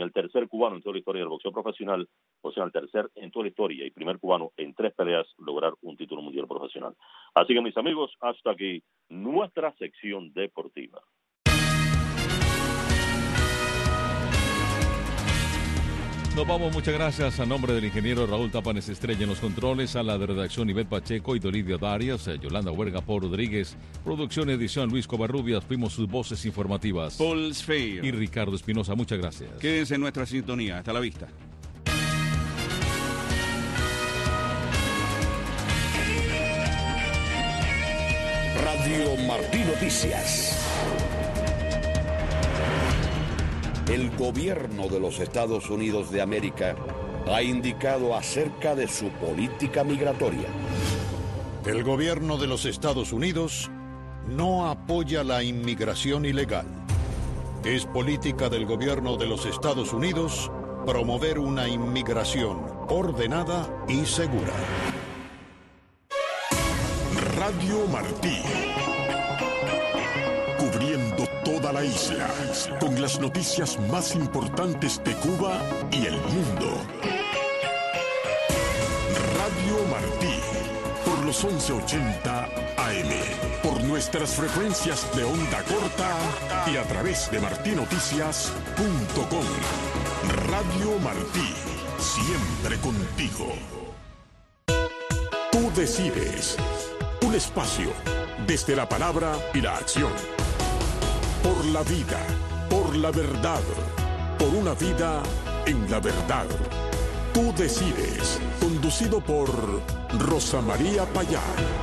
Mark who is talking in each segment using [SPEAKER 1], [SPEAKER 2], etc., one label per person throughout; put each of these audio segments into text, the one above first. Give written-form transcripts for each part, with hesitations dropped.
[SPEAKER 1] el tercer cubano en toda la historia del boxeo profesional, o sea, el tercer en toda la historia y primer cubano en 3 peleas lograr un título mundial profesional. Así que, mis amigos, hasta aquí nuestra sección deportiva.
[SPEAKER 2] Nos vamos, muchas gracias a nombre del ingeniero Raúl Tapanes Estrella en los controles, a la de redacción Ivette Pacheco y Dolidia Darias, Yolanda Huerga, Paul Rodríguez, producción y edición Luis Covarrubias, fuimos sus voces informativas.
[SPEAKER 3] Paul Sphere
[SPEAKER 2] y Ricardo Espinosa, muchas gracias.
[SPEAKER 3] Quédense en nuestra sintonía, hasta la vista.
[SPEAKER 4] Radio Martí Noticias. El gobierno de los Estados Unidos de América ha indicado acerca de su política migratoria.
[SPEAKER 5] El gobierno de los Estados Unidos no apoya la inmigración ilegal. Es política del gobierno de los Estados Unidos promover una inmigración ordenada y segura.
[SPEAKER 6] Radio Martí. Cubriendo toda la isla, con las noticias más importantes de Cuba y el mundo. Radio Martí, por los 1180 AM, por nuestras frecuencias de onda corta y a través de martinoticias.com. Radio Martí, siempre contigo. Tú decides. Un espacio desde la palabra y la acción. Por la vida, por la verdad, por una vida en la verdad. Tú decides, conducido por Rosa María Payá.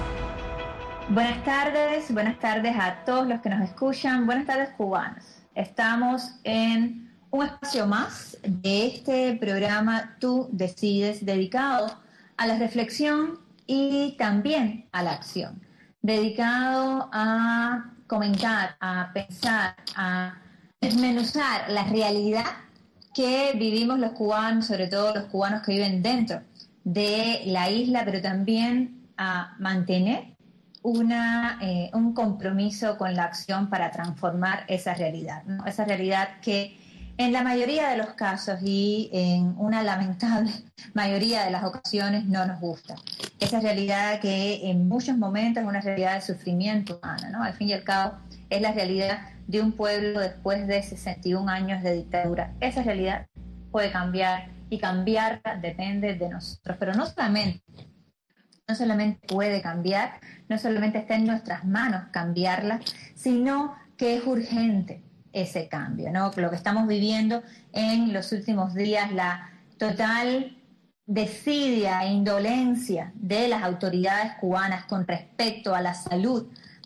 [SPEAKER 7] Buenas tardes a todos los que nos escuchan. Buenas tardes, cubanos. Estamos en un espacio más de este programa Tú Decides, dedicado a la reflexión y también a la acción, dedicado a comentar, a pensar, a desmenuzar la realidad que vivimos los cubanos, sobre todo los cubanos que viven dentro de la isla, pero también a mantener un compromiso con la acción para transformar esa realidad, ¿no? Esa realidad que en la mayoría de los casos y en una lamentable mayoría de las ocasiones no nos gusta. Esa realidad que en muchos momentos es una realidad de sufrimiento humano, ¿no? Al fin y al cabo es la realidad de un pueblo después de 61 años de dictadura. Esa realidad puede cambiar y cambiarla depende de nosotros, pero no solamente puede cambiar, no solamente está en nuestras manos cambiarla, sino que es urgente ese cambio, ¿no? Lo que estamos viviendo en los últimos días, la total desidia e indolencia de las autoridades cubanas con respecto a la salud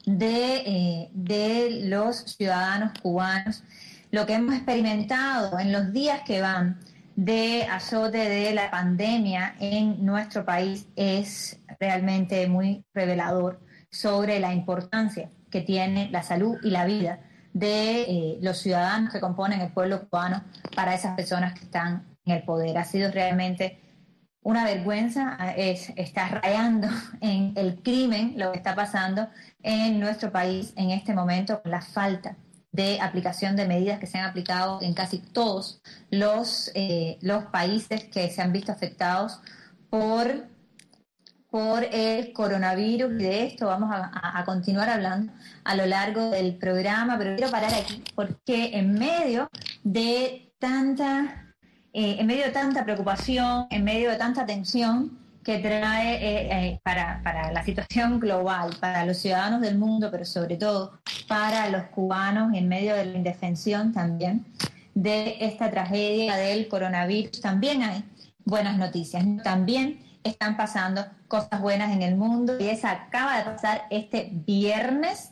[SPEAKER 7] de los ciudadanos cubanos, lo que hemos experimentado en los días que van de azote de la pandemia en nuestro país es realmente muy revelador sobre la importancia que tiene la salud y la vida de los ciudadanos que componen el pueblo cubano para esas personas que están en el poder. Ha sido realmente una vergüenza, está rayando en el crimen lo que está pasando en nuestro país en este momento, con la falta de aplicación de medidas que se han aplicado en casi todos los países que se han visto afectados por el coronavirus, y de esto vamos a continuar hablando a lo largo del programa, pero quiero parar aquí porque en medio de tanta preocupación, en medio de tanta tensión que trae para la situación global, para los ciudadanos del mundo, pero sobre todo para los cubanos, en medio de la indefensión también de esta tragedia del coronavirus, también hay buenas noticias. También están pasando cosas buenas en el mundo, y esa acaba de pasar este viernes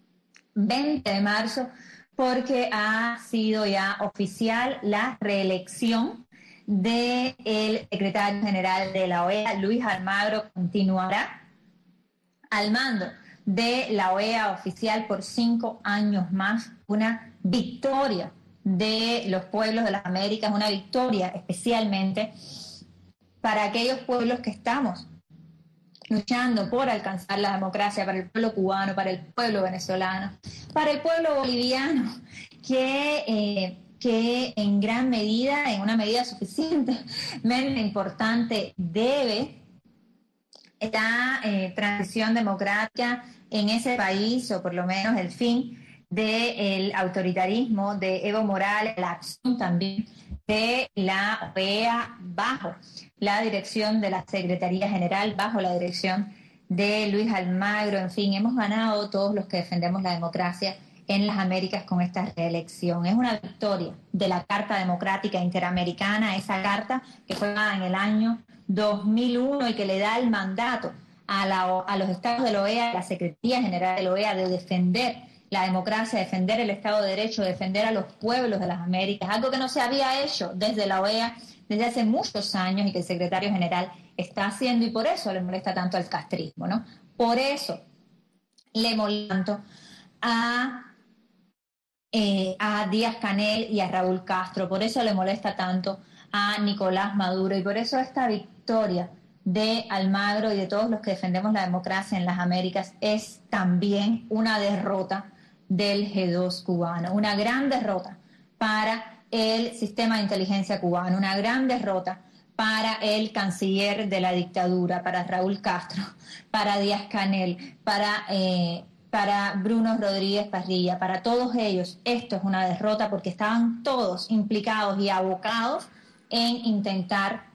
[SPEAKER 7] 20 de marzo, porque ha sido ya oficial la reelección del secretario general de la OEA. Luis Almagro continuará al mando de la OEA oficial por 5 años más, una victoria de los pueblos de las Américas, una victoria especialmente para aquellos pueblos que estamos luchando por alcanzar la democracia, para el pueblo cubano, para el pueblo venezolano, para el pueblo boliviano, que que en gran medida, en una medida suficientemente importante, debe esta transición democrática en ese país, o por lo menos el fin del autoritarismo de Evo Morales, la acción también de la OEA bajo la dirección de la Secretaría General, bajo la dirección de Luis Almagro. En fin, hemos ganado todos los que defendemos la democracia en las Américas con esta reelección. Es una victoria de la Carta Democrática Interamericana, esa carta que fue dada en el año 2001 y que le da el mandato a los estados de la OEA, a la Secretaría General de la OEA, de defender la democracia, defender el Estado de Derecho, defender a los pueblos de las Américas, algo que no se había hecho desde la OEA desde hace muchos años y que el secretario general está haciendo, y por eso le molesta tanto al castrismo, ¿no? Por eso le molesta tanto a Díaz-Canel y a Raúl Castro, por eso le molesta tanto a Nicolás Maduro, y por eso esta victoria de Almagro y de todos los que defendemos la democracia en las Américas es también una derrota del G2 cubano, una gran derrota para el sistema de inteligencia cubano, una gran derrota para el canciller de la dictadura, para Raúl Castro, para Díaz-Canel, para Bruno Rodríguez Parrilla, para todos ellos. Esto es una derrota porque estaban todos implicados y abocados en intentar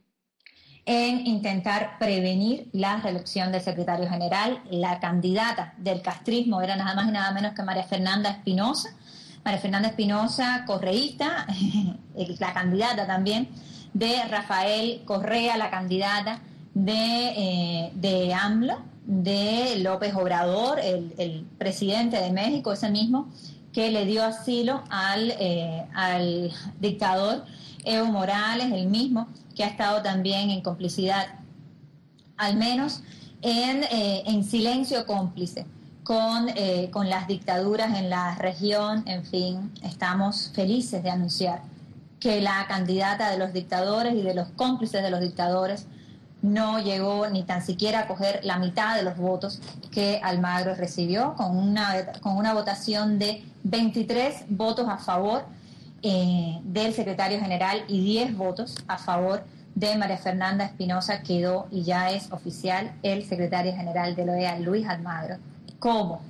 [SPEAKER 7] prevenir la reelección del secretario general. La candidata del castrismo era nada más y nada menos que María Fernanda Espinosa, correísta, la candidata también de Rafael Correa, la candidata de AMLO, de López Obrador, el presidente de México, ese mismo que le dio asilo al dictador Evo Morales, el mismo que ha estado también en complicidad, al menos en silencio cómplice con las dictaduras en la región. En fin, estamos felices de anunciar que la candidata de los dictadores y de los cómplices de los dictadores no llegó ni tan siquiera a coger la mitad de los votos que Almagro recibió, con una votación de 23 votos a favor del secretario general y 10 votos a favor de María Fernanda Espinosa. Quedó y ya es oficial el secretario general de la OEA, Luis Almagro, como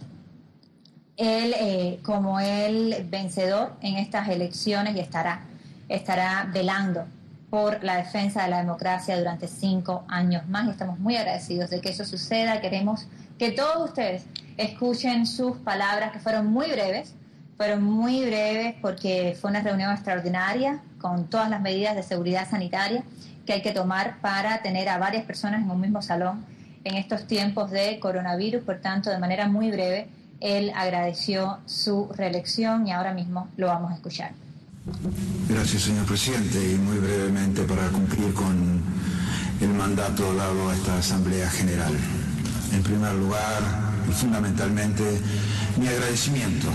[SPEAKER 7] el vencedor en estas elecciones, y estará velando por la defensa de la democracia durante 5 años más, y estamos muy agradecidos de que eso suceda. Queremos que todos ustedes escuchen sus palabras, que fueron muy breves porque fue una reunión extraordinaria con todas las medidas de seguridad sanitaria que hay que tomar para tener a varias personas en un mismo salón en estos tiempos de coronavirus. Por tanto, de manera muy breve, él agradeció su reelección y ahora mismo lo vamos a escuchar.
[SPEAKER 8] Gracias, señor presidente, y muy brevemente para cumplir con el mandato dado a esta Asamblea General. En primer lugar y fundamentalmente, mi agradecimiento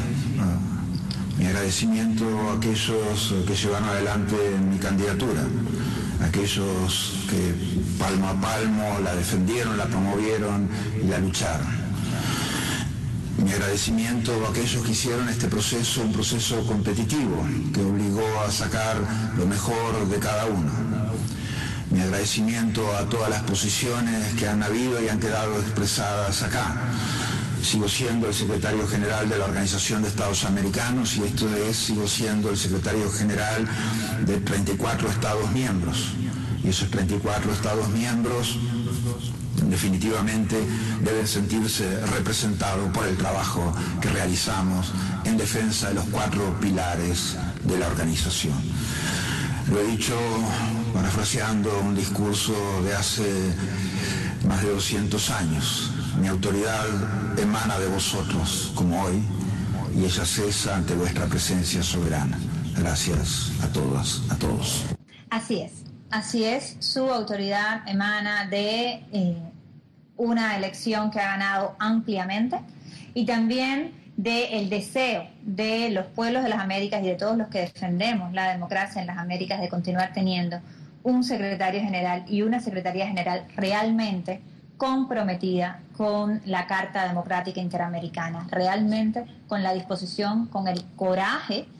[SPEAKER 8] a aquellos que llevaron adelante mi candidatura, aquellos que palmo a palmo la defendieron, la promovieron y la lucharon. Mi agradecimiento a aquellos que hicieron este proceso un proceso competitivo, que obligó a sacar lo mejor de cada uno. Mi agradecimiento a todas las posiciones que han habido y han quedado expresadas acá. Sigo siendo el secretario general de la Organización de Estados Americanos, y sigo siendo el secretario general de 34 Estados miembros. Y esos 34 Estados miembros definitivamente deben sentirse representados por el trabajo que realizamos en defensa de los 4 pilares de la organización. Lo he dicho parafraseando un discurso de hace más de 200 años. Mi autoridad emana de vosotros, como hoy, y ella cesa ante vuestra presencia soberana. Gracias a todas, a todos.
[SPEAKER 7] Así es, su autoridad emana de una elección que ha ganado ampliamente, y también del deseo de los pueblos de las Américas y de todos los que defendemos la democracia en las Américas de continuar teniendo un secretario general y una secretaría general realmente comprometida con la Carta Democrática Interamericana, realmente con la disposición, con el coraje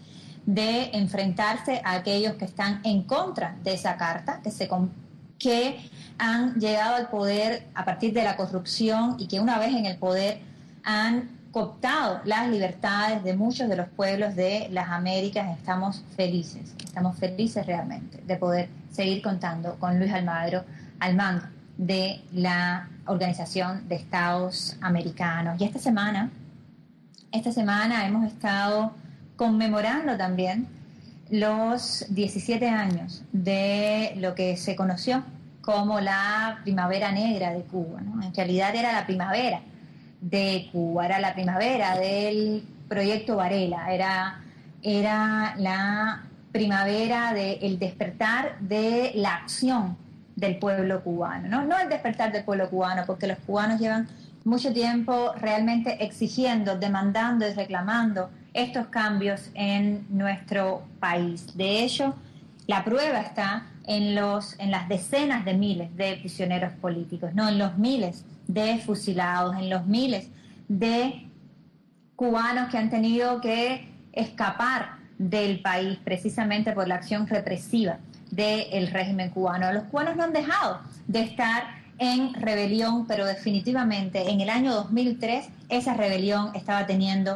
[SPEAKER 7] de enfrentarse a aquellos que están en contra de esa carta, que han llegado al poder a partir de la corrupción y que una vez en el poder han cooptado las libertades de muchos de los pueblos de las Américas. Estamos felices realmente de poder seguir contando con Luis Almagro al mando de la Organización de Estados Americanos. Y esta semana hemos estado conmemorando también los 17 años de lo que se conoció como la Primavera Negra de Cuba, ¿no? En realidad era la primavera de Cuba, era la primavera del Proyecto Varela, era la primavera del despertar de la acción del pueblo cubano, no el despertar del pueblo cubano, porque los cubanos llevan mucho tiempo realmente exigiendo, demandando y reclamando estos cambios en nuestro país. De hecho, la prueba está en las decenas de miles de prisioneros políticos, no en los miles de fusilados, en los miles de cubanos que han tenido que escapar del país precisamente por la acción represiva del régimen cubano. Los cubanos no han dejado de estar en rebelión, pero definitivamente en el año 2003 esa rebelión estaba teniendo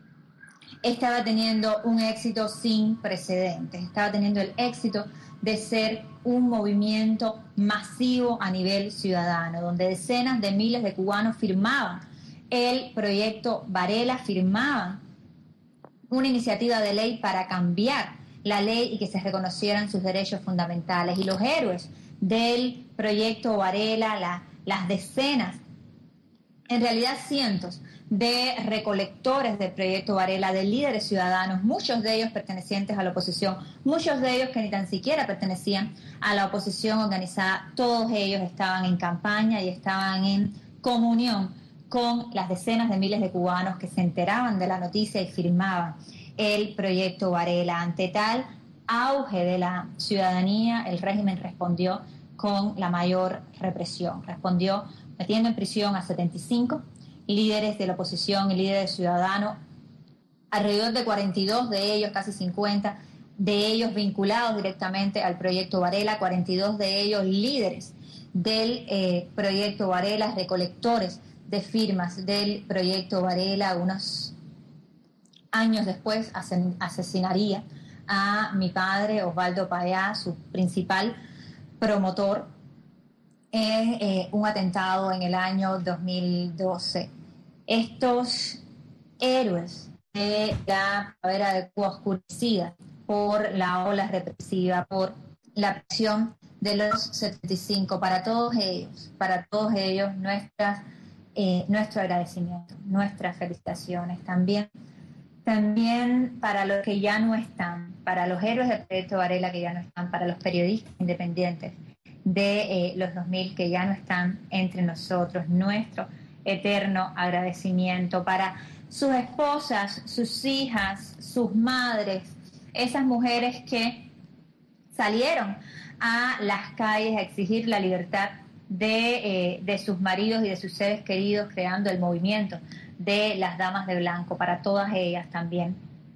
[SPEAKER 7] un éxito sin precedentes, estaba teniendo el éxito de ser un movimiento masivo a nivel ciudadano, donde decenas de miles de cubanos firmaban el proyecto Varela, firmaban una iniciativa de ley para cambiar la ley y que se reconocieran sus derechos fundamentales. Y los héroes del proyecto Varela, las decenas, en realidad cientos de recolectores del proyecto Varela, de líderes ciudadanos, muchos de ellos pertenecientes a la oposición, muchos de ellos que ni tan siquiera pertenecían a la oposición organizada, todos ellos estaban en campaña y estaban en comunión con las decenas de miles de cubanos que se enteraban de la noticia y firmaban el proyecto Varela. Ante tal auge de la ciudadanía, el régimen respondió con la mayor represión, respondió metiendo en prisión a 75 líderes de la oposición y líderes ciudadanos, alrededor de 42 de ellos, casi 50 de ellos vinculados directamente al proyecto Varela, 42 de ellos líderes del proyecto Varela, recolectores de firmas del proyecto Varela. Unos años después asesinaría a mi padre, Osvaldo Payá, su principal promotor, en un atentado en el año 2012. Estos héroes de la primavera de Cuba oscurecida por la ola represiva, por la presión de los 75, para todos ellos nuestro agradecimiento, nuestras felicitaciones. También para los que ya no están, para los héroes del proyecto Varela que ya no están, para los periodistas independientes de los 2000 que ya no están entre nosotros, nuestro eterno agradecimiento para sus esposas, sus hijas, sus madres, esas mujeres que salieron a las calles a exigir la libertad de sus maridos y de sus seres queridos, creando el movimiento de las Damas de Blanco. Para todas ellas también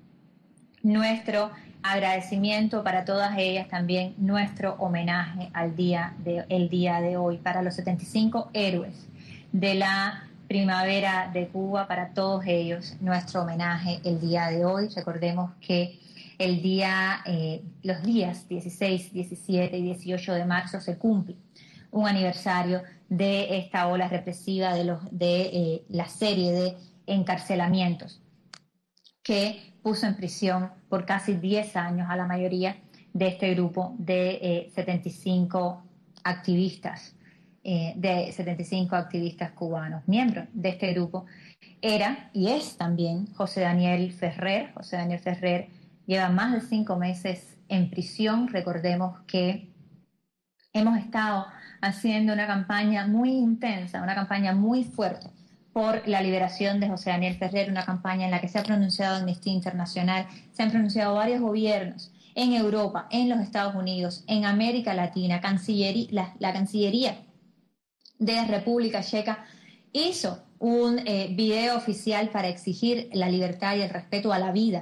[SPEAKER 7] nuestro agradecimiento, para todas ellas también nuestro homenaje el día de hoy, para los 75 héroes de la primavera de Cuba, para todos ellos nuestro homenaje el día de hoy. Recordemos que los días 16, 17 y 18 de marzo se cumple un aniversario de esta ola represiva de la serie de encarcelamientos que puso en prisión por casi 10 años a la mayoría de este grupo de 75 activistas, cubanos. Miembro de este grupo era y es también José Daniel Ferrer. José Daniel Ferrer lleva más de 5 meses en prisión. Recordemos que hemos estado haciendo una campaña muy intensa, una campaña muy fuerte por la liberación de José Daniel Ferrer, una campaña en la que se ha pronunciado Amnistía Internacional, se han pronunciado varios gobiernos en Europa, en los Estados Unidos, en América Latina. La Cancillería de República Checa hizo un video oficial para exigir la libertad y el respeto a la vida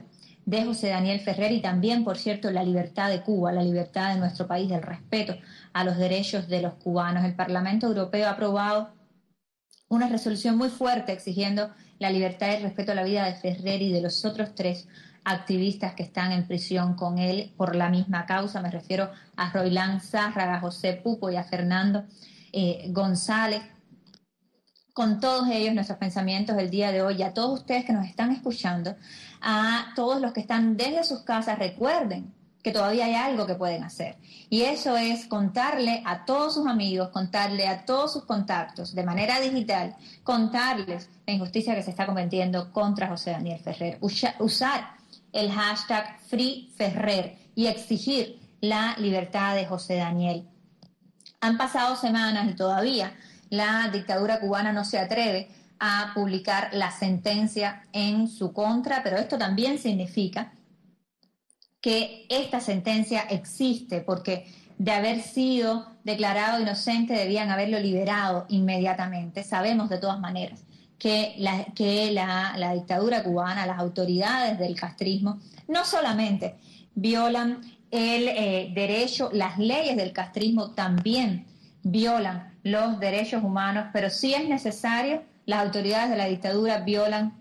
[SPEAKER 7] de José Daniel Ferrer y también, por cierto, la libertad de Cuba, la libertad de nuestro país, el respeto a los derechos de los cubanos. El Parlamento Europeo ha aprobado una resolución muy fuerte exigiendo la libertad y el respeto a la vida de Ferrer y de los otros 3 activistas que están en prisión con él por la misma causa. Me refiero a Roilán Zárraga, a José Pupo y a Fernando González. Con todos ellos nuestros pensamientos el día de hoy, y a todos ustedes que nos están escuchando, a todos los que están desde sus casas, recuerden que todavía hay algo que pueden hacer, y eso es contarle a todos sus amigos, contarle a todos sus contactos de manera digital, contarles la injusticia que se está cometiendo contra José Daniel Ferrer, usar el hashtag FreeFerrer y exigir la libertad de José Daniel. Han pasado semanas y todavía la dictadura cubana no se atreve a publicar la sentencia en su contra, pero esto también significa que esta sentencia existe, porque de haber sido declarado inocente debían haberlo liberado inmediatamente. Sabemos de todas maneras que la dictadura cubana, las autoridades del castrismo, no solamente violan el derecho, las leyes del castrismo también violan los derechos humanos, pero si es necesario, las autoridades de la dictadura violan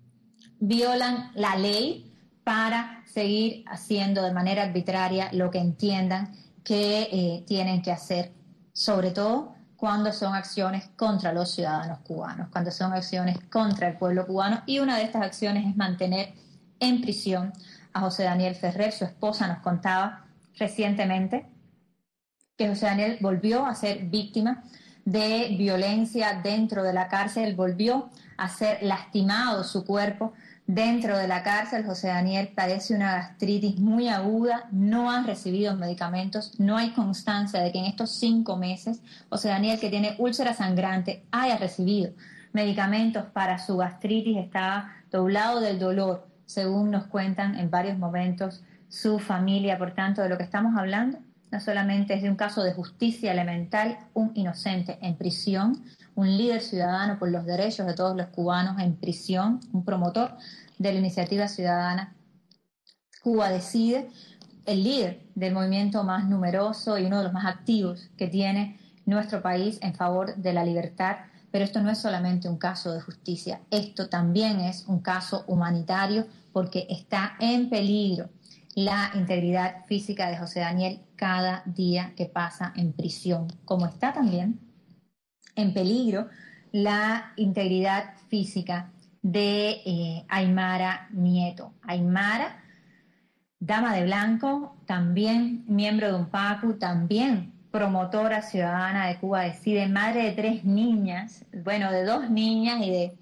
[SPEAKER 7] la ley para seguir haciendo de manera arbitraria lo que entiendan que tienen que hacer, sobre todo cuando son acciones contra los ciudadanos cubanos, cuando son acciones contra el pueblo cubano, y una de estas acciones es mantener en prisión a José Daniel Ferrer. Su esposa nos contaba recientemente que José Daniel volvió a ser víctima de violencia dentro de la cárcel, volvió a ser lastimado su cuerpo dentro de la cárcel. José Daniel padece una gastritis muy aguda, no ha recibido medicamentos, no hay constancia de que en estos 5 meses José Daniel, que tiene úlcera sangrante, haya recibido medicamentos para su gastritis. Estaba doblado del dolor, según nos cuentan en varios momentos su familia. Por tanto, de lo que estamos hablando no solamente es de un caso de justicia elemental, un inocente en prisión, un líder ciudadano por los derechos de todos los cubanos en prisión, un promotor de la iniciativa ciudadana Cuba Decide, el líder del movimiento más numeroso y uno de los más activos que tiene nuestro país en favor de la libertad. Pero esto no es solamente un caso de justicia, esto también es un caso humanitario, porque está en peligro la integridad física de José Daniel cada día que pasa en prisión, como está también en peligro la integridad física de Aymara Nieto. Aymara, dama de blanco, también miembro de UNPACU, también promotora ciudadana de Cuba Decide, madre de 3 niñas, bueno, de 2 niñas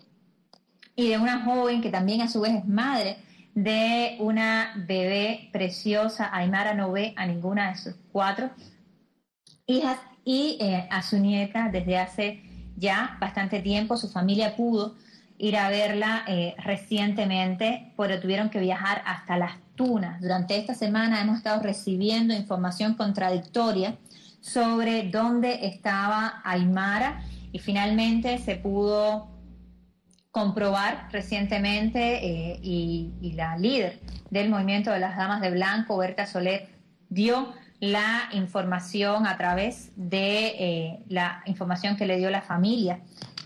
[SPEAKER 7] y de una joven que también a su vez es madre de una bebé preciosa. Aymara no ve a ninguna de sus 4 hijas y a su nieta desde hace ya bastante tiempo. Su familia pudo ir a verla recientemente, pero tuvieron que viajar hasta Las Tunas. Durante esta semana hemos estado recibiendo información contradictoria sobre dónde estaba Aymara, y finalmente se pudo comprobar recientemente y la líder del movimiento de las Damas de Blanco, Berta Soler, dio la información a través de la información que le dio la familia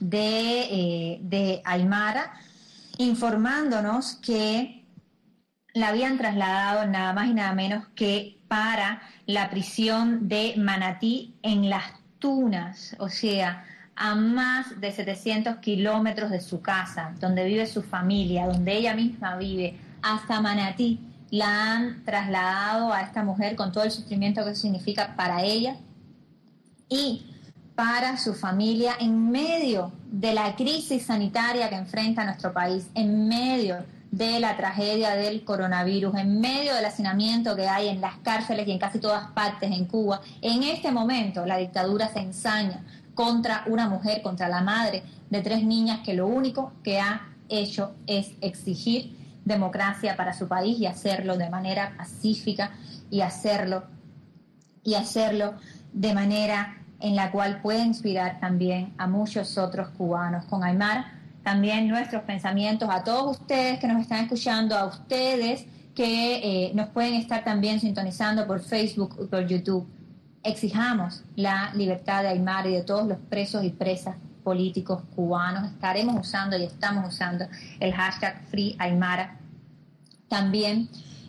[SPEAKER 7] de Aymara, informándonos que la habían trasladado nada más y nada menos que para la prisión de Manatí en Las Tunas, o sea, a más de 700 kilómetros de su casa, donde vive su familia, donde ella misma vive, hasta Manatí. La han trasladado a esta mujer con todo el sufrimiento que significa para ella y para su familia, en medio de la crisis sanitaria que enfrenta nuestro país, en medio de la tragedia del coronavirus, en medio del hacinamiento que hay en las cárceles y en casi todas partes en Cuba. En este momento la dictadura se ensaña contra una mujer, contra la madre de 3 niñas, que lo único que ha hecho es exigir democracia para su país y hacerlo de manera pacífica y hacerlo de manera en la cual puede inspirar también a muchos otros cubanos. Con Aymara también nuestros pensamientos a todos ustedes que nos están escuchando, a ustedes que nos pueden estar también sintonizando por Facebook y por YouTube. Exijamos la libertad de Aymara y de todos los presos y presas políticos cubanos. Estaremos usando y estamos usando el hashtag #FreeAymara también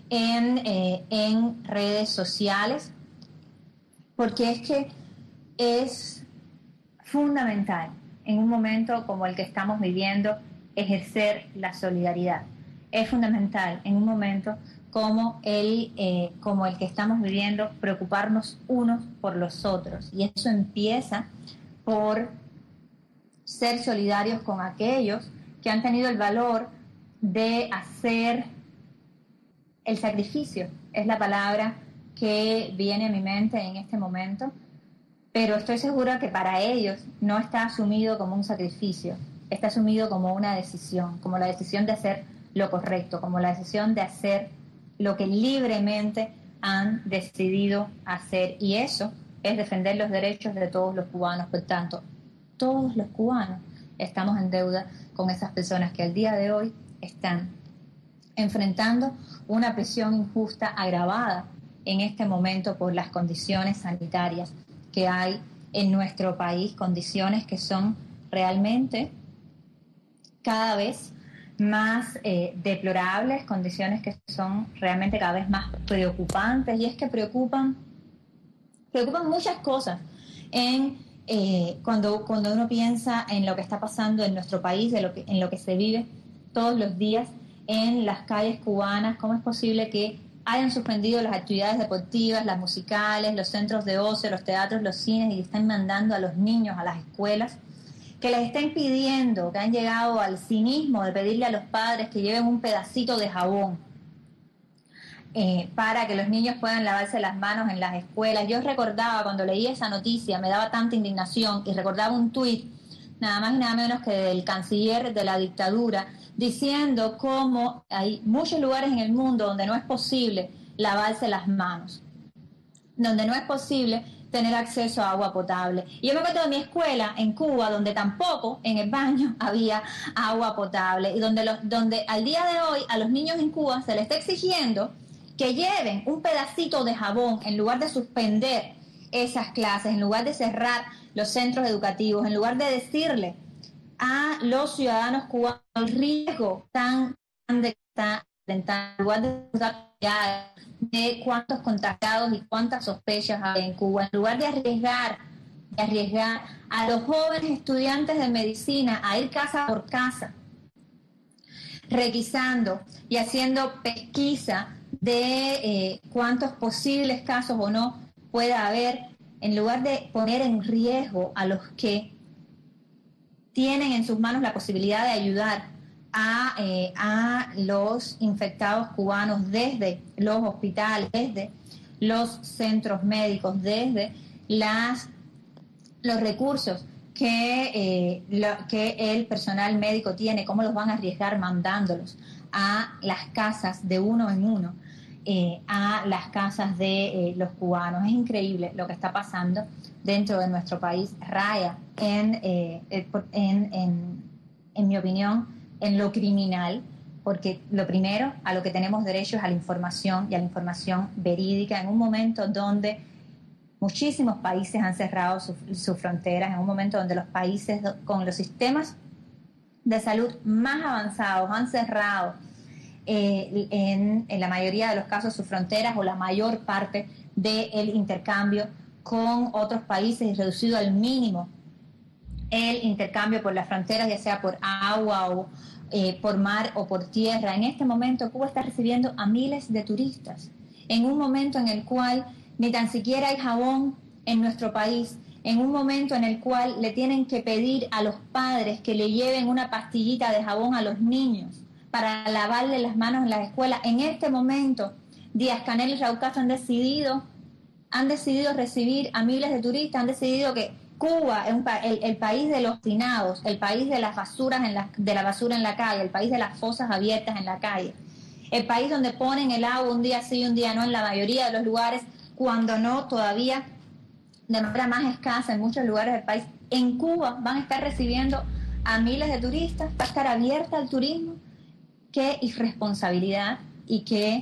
[SPEAKER 7] en redes sociales, porque es que es fundamental en un momento como el que estamos viviendo ejercer la solidaridad. Es fundamental en un momento como el que estamos viviendo preocuparnos unos por los otros, y eso empieza por ser solidarios con aquellos que han tenido el valor de hacer el sacrificio. Es la palabra que viene a mi mente en este momento, pero estoy segura que para ellos no está asumido como un sacrificio, está asumido como una decisión, como la decisión de hacer lo correcto, como la decisión de hacer lo que libremente han decidido hacer, y eso es defender los derechos de todos los cubanos. Por tanto, todos los cubanos estamos en deuda con esas personas que al día de hoy están enfrentando una prisión injusta agravada en este momento por las condiciones sanitarias que hay en nuestro país, condiciones que son realmente cada vez más deplorables, condiciones que son realmente cada vez más preocupantes, y es que preocupan muchas cosas cuando uno piensa en lo que está pasando en nuestro país, en lo que se vive todos los días en las calles cubanas. ¿Cómo es posible que hayan suspendido las actividades deportivas, las musicales, los centros de ocio, los teatros, los cines, y están mandando a los niños a las escuelas? Que les estén pidiendo, que han llegado al cinismo de pedirle a los padres que lleven un pedacito de jabón para que los niños puedan lavarse las manos en las escuelas. Yo recordaba, cuando leí esa noticia, me daba tanta indignación, y recordaba un tuit, nada más y nada menos que del canciller de la dictadura, diciendo cómo hay muchos lugares en el mundo donde no es posible lavarse las manos, donde no es posible tener acceso a agua potable. Y yo me acuerdo de mi escuela en Cuba, donde tampoco en el baño había agua potable, y donde al día de hoy a los niños en Cuba se les está exigiendo que lleven un pedacito de jabón en lugar de suspender esas clases, en lugar de cerrar los centros educativos, en lugar de decirle a los ciudadanos cubanos el riesgo tan grande que está enfrentando, en lugar de cuántos contagiados y cuántas sospechas hay en Cuba, en lugar de arriesgar a los jóvenes estudiantes de medicina a ir casa por casa, requisando y haciendo pesquisa de cuántos posibles casos o no pueda haber, en lugar de poner en riesgo a los que tienen en sus manos la posibilidad de ayudar a los infectados cubanos desde los hospitales, desde los centros médicos, desde los recursos que el personal médico tiene. ¿Cómo los van a arriesgar mandándolos a las casas de uno en uno, a las casas de los cubanos? Es increíble lo que está pasando dentro de nuestro país. Raya en mi opinión, en lo criminal, porque lo primero a lo que tenemos derecho es a la información, y a la información verídica, en un momento donde muchísimos países han cerrado sus fronteras, en un momento donde los países con los sistemas de salud más avanzados han cerrado en la mayoría de los casos sus fronteras, o la mayor parte del intercambio con otros países, y reducido al mínimo el intercambio por las fronteras, ya sea por agua o por mar o por tierra. En este momento Cuba está recibiendo a miles de turistas, en un momento en el cual ni tan siquiera hay jabón en nuestro país, en un momento en el cual le tienen que pedir a los padres que le lleven una pastillita de jabón a los niños para lavarle las manos en las escuelas. En este momento Díaz-Canel y Raúl Castro han decidido recibir a miles de turistas, han decidido que Cuba es el país de los hacinados, el país de las basuras de la basura en la calle, el país de las fosas abiertas en la calle, el país donde ponen el agua un día sí y un día no en la mayoría de los lugares, cuando no todavía de manera más escasa en muchos lugares del país. En Cuba van a estar recibiendo a miles de turistas, va a estar abierta al turismo. Qué irresponsabilidad y qué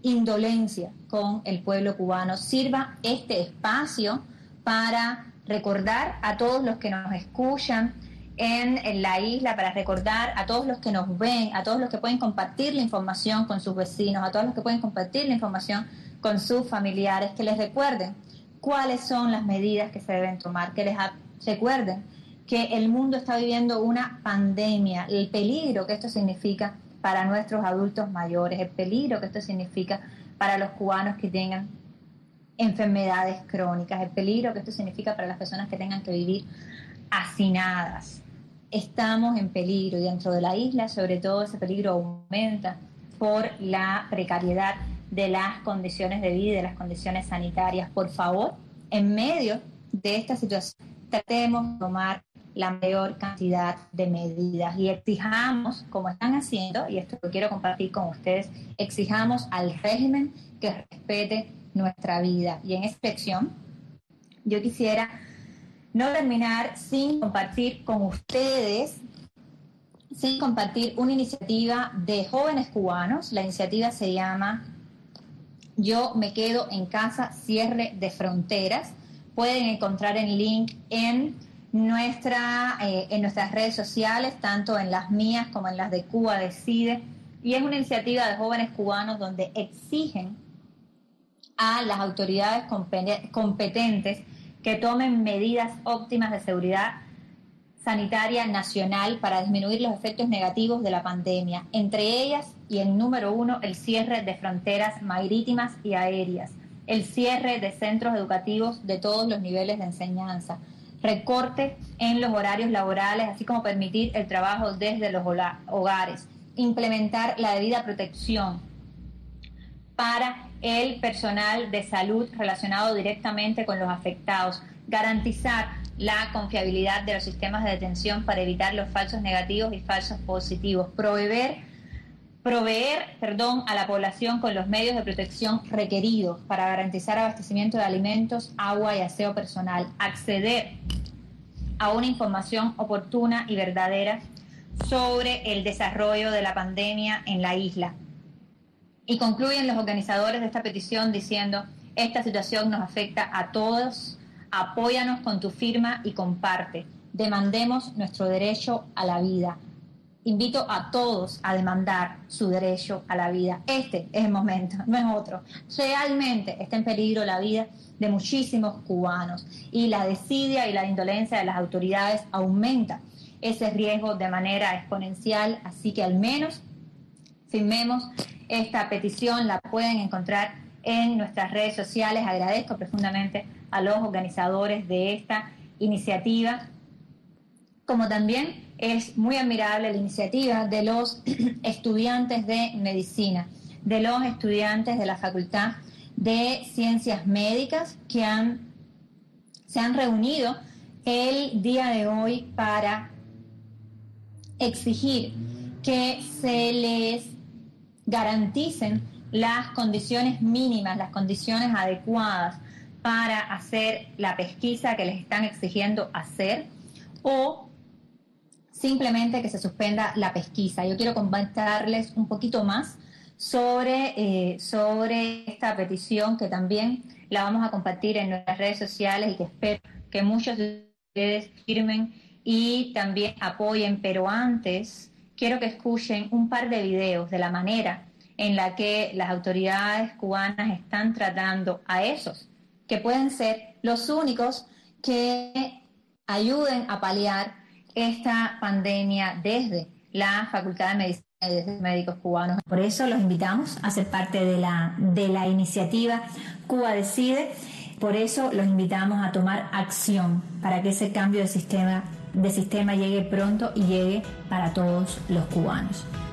[SPEAKER 7] indolencia con el pueblo cubano. Sirva este espacio para recordar a todos los que nos escuchan en la isla, para recordar a todos los que nos ven, a todos los que pueden compartir la información con sus vecinos, a todos los que pueden compartir la información con sus familiares, que les recuerden cuáles son las medidas que se deben tomar, que les recuerden que el mundo está viviendo una pandemia, el peligro que esto significa para nuestros adultos mayores, el peligro que esto significa para los cubanos que tengan enfermedades crónicas, el peligro que esto significa para las personas que tengan que vivir hacinadas. Estamos en peligro y dentro de la isla, sobre todo, ese peligro aumenta por la precariedad de las condiciones de vida y de las condiciones sanitarias. Por favor, en medio de esta situación, tratemos de tomar la mayor cantidad de medidas y exijamos, como están haciendo, y esto lo quiero compartir con ustedes, exijamos al régimen que respete nuestra vida. Y en esta sección yo quisiera no terminar sin compartir con ustedes, sin compartir una iniciativa de jóvenes cubanos. La iniciativa se llama Yo me quedo en casa, cierre de fronteras. Pueden encontrar el link en nuestras redes sociales, tanto en las mías como en las de Cuba Decide, y es una iniciativa de jóvenes cubanos donde exigen a las autoridades competentes que tomen medidas óptimas de seguridad sanitaria nacional para disminuir los efectos negativos de la pandemia, entre ellas, y el número 1, el cierre de fronteras marítimas y aéreas, el cierre de centros educativos de todos los niveles de enseñanza, recorte en los horarios laborales, así como permitir el trabajo desde los hogares, implementar la debida protección para el personal de salud relacionado directamente con los afectados, garantizar la confiabilidad de los sistemas de detención para evitar los falsos negativos y falsos positivos, proveer a la población con los medios de protección requeridos para garantizar abastecimiento de alimentos, agua y aseo personal, acceder a una información oportuna y verdadera sobre el desarrollo de la pandemia en la isla. Y concluyen los organizadores de esta petición diciendo: esta situación nos afecta a todos, apóyanos con tu firma y comparte, demandemos nuestro derecho a la vida. Invito a todos a demandar su derecho a la vida. Este es el momento, no es otro. Realmente está en peligro la vida de muchísimos cubanos y la desidia y la indolencia de las autoridades aumenta ese riesgo de manera exponencial, así que al menos firmemos esta petición, la pueden encontrar en nuestras redes sociales. Agradezco profundamente a los organizadores de esta iniciativa, como también es muy admirable la iniciativa de los estudiantes de medicina, de los estudiantes de la Facultad de Ciencias Médicas que se han reunido el día de hoy para exigir que se les garanticen las condiciones mínimas, las condiciones adecuadas para hacer la pesquisa que les están exigiendo hacer, o simplemente que se suspenda la pesquisa. Yo quiero comentarles un poquito más sobre esta petición, que también la vamos a compartir en nuestras redes sociales y que espero que muchos de ustedes firmen y también apoyen. Pero antes quiero que escuchen un par de videos de la manera en la que las autoridades cubanas están tratando a esos que pueden ser los únicos que ayuden a paliar esta pandemia desde la Facultad de Medicina y desde médicos cubanos. Por eso los invitamos a ser parte de la iniciativa Cuba Decide. Por eso los invitamos a tomar acción para que ese cambio de sistema llegue pronto y llegue para todos los cubanos.